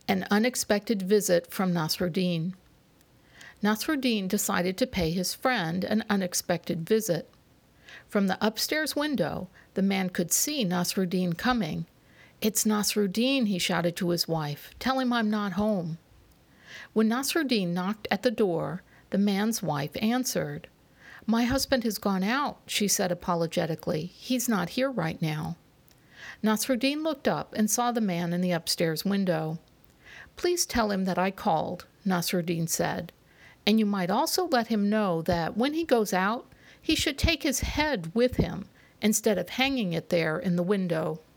An unexpected visit from Nasruddin. Nasruddin decided to pay his friend an unexpected visit. From the upstairs window, the man could see Nasruddin coming. "It's Nasruddin," he shouted to his wife. "Tell him I'm not home." When Nasruddin knocked at the door, the man's wife answered. "My husband has gone out," she said apologetically. "He's not here right now." Nasruddin looked up and saw the man in the upstairs window. "Please tell him that I called," Nasruddin said. "And you might also let him know that when he goes out, he should take his head with him instead of hanging it there in the window."